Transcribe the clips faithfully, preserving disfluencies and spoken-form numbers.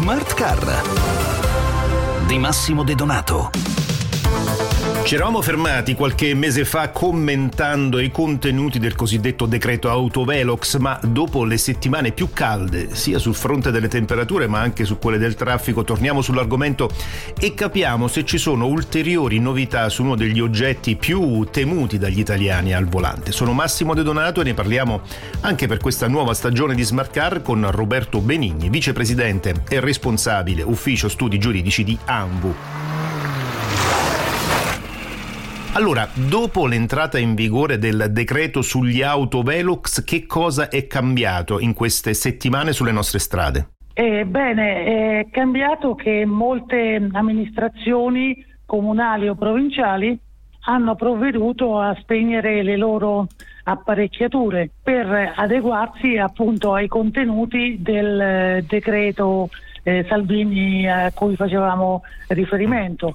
Smart Car di Massimo De Donato. Ci eravamo fermati qualche mese fa commentando i contenuti del cosiddetto decreto Autovelox, ma dopo le settimane più calde, sia sul fronte delle temperature ma anche su quelle del traffico, torniamo sull'argomento e capiamo se ci sono ulteriori novità su uno degli oggetti più temuti dagli italiani al volante. Sono Massimo De Donato e ne parliamo anche per questa nuova stagione di Smart Car con Roberto Benigni, vicepresidente e responsabile ufficio studi giuridici di ANVU. Allora, dopo l'entrata in vigore del decreto sugli autovelox, che cosa è cambiato in queste settimane sulle nostre strade? Eh, bene, è cambiato che molte amministrazioni comunali o provinciali hanno provveduto a spegnere le loro apparecchiature per adeguarsi appunto ai contenuti del decreto eh, Salvini a cui facevamo riferimento.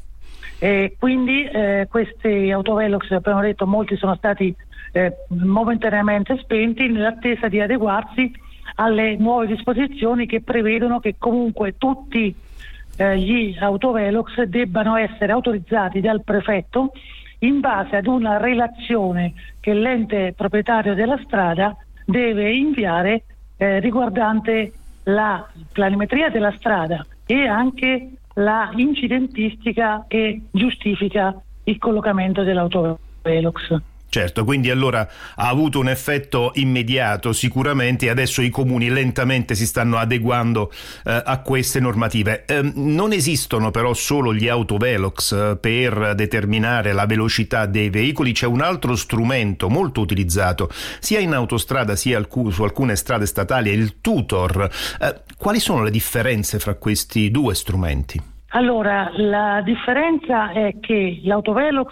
E quindi eh, questi autovelox, abbiamo detto, molti sono stati eh, momentaneamente spenti nell'attesa di adeguarsi alle nuove disposizioni che prevedono che comunque tutti eh, gli autovelox debbano essere autorizzati dal prefetto in base ad una relazione che l'ente proprietario della strada deve inviare eh, riguardante la planimetria della strada e anche la incidentistica che giustifica il collocamento dell'autovelox. Certo, quindi allora ha avuto un effetto immediato sicuramente e adesso i comuni lentamente si stanno adeguando eh, a queste normative. Eh, non esistono però solo gli autovelox eh, per determinare la velocità dei veicoli, c'è un altro strumento molto utilizzato sia in autostrada sia alc- su alcune strade statali, è il tutor. Eh, quali sono le differenze fra questi due strumenti? Allora, la differenza è che l'autovelox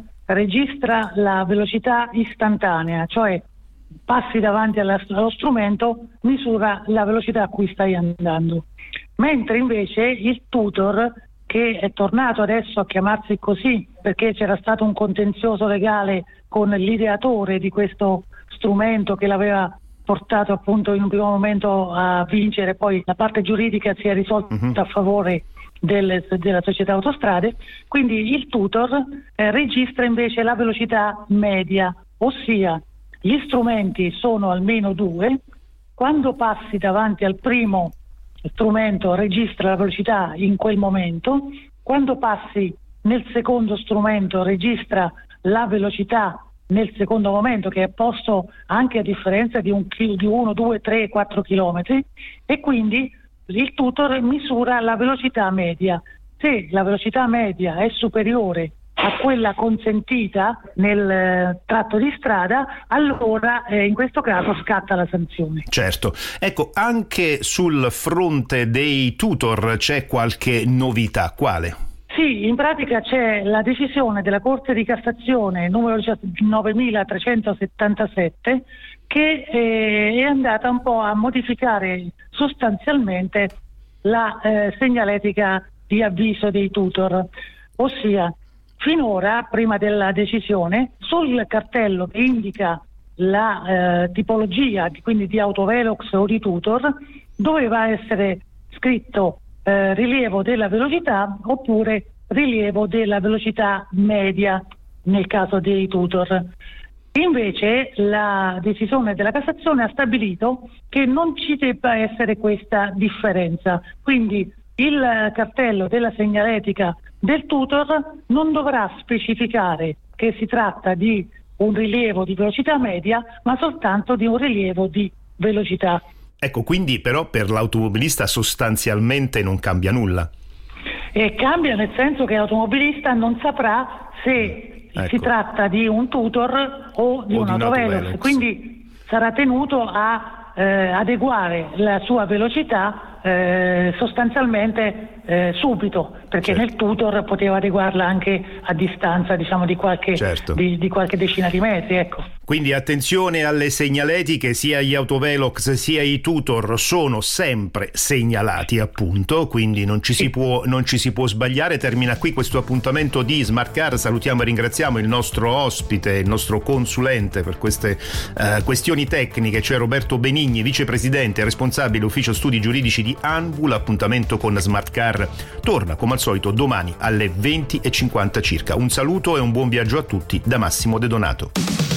registra la velocità istantanea, cioè passi davanti alla, allo strumento, misura la velocità a cui stai andando, mentre invece il tutor, che è tornato adesso a chiamarsi così perché c'era stato un contenzioso legale con l'ideatore di questo strumento che l'aveva portato appunto in un primo momento a vincere, poi la parte giuridica si è risolta uh-huh. a favore Del, della società autostrade, quindi il tutor eh, registra invece la velocità media, ossia gli strumenti sono almeno due, quando passi davanti al primo strumento registra la velocità in quel momento, quando passi nel secondo strumento registra la velocità nel secondo momento, che è posto anche a differenza di un di uno, due, tre, quattro chilometri, e quindi il tutor misura la velocità media. Se la velocità media è superiore a quella consentita nel eh, tratto di strada, allora eh, in questo caso scatta la sanzione. Certo. Ecco, anche sul fronte dei tutor c'è qualche novità. Quale? Sì, in pratica c'è la decisione della Corte di Cassazione numero novemilatrecentosettantasette che eh, è andata un po' a modificare sostanzialmente la eh, segnaletica di avviso dei tutor, ossia finora, prima della decisione, sul cartello che indica la eh, tipologia, quindi di autovelox o di tutor, doveva essere scritto eh, rilievo della velocità oppure rilievo della velocità media nel caso dei tutor. Invece la decisione della Cassazione ha stabilito che non ci debba essere questa differenza, quindi il cartello della segnaletica del tutor non dovrà specificare che si tratta di un rilievo di velocità media, ma soltanto di un rilievo di velocità. Ecco, quindi però per l'automobilista sostanzialmente non cambia nulla. E cambia nel senso che l'automobilista non saprà se ecco. si tratta di un tutor o di o un, di un autovelox, autovelox, quindi sarà tenuto a eh, adeguare la sua velocità eh, sostanzialmente eh, subito, perché certo. nel tutor poteva adeguarla anche a distanza, diciamo, di qualche, certo. di, di qualche decina di metri, ecco. Quindi attenzione alle segnaletiche, sia gli autovelox sia i tutor sono sempre segnalati, appunto, quindi non ci si può non ci si può sbagliare. Termina qui questo appuntamento di Smart Car. Salutiamo e ringraziamo il nostro ospite, il nostro consulente per queste uh, questioni tecniche, cioè Roberto Benigni, vicepresidente e responsabile ufficio studi giuridici di di Anvu. L'appuntamento con Smart Car torna come al solito domani alle venti e cinquanta circa. Un saluto e un buon viaggio a tutti da Massimo De Donato.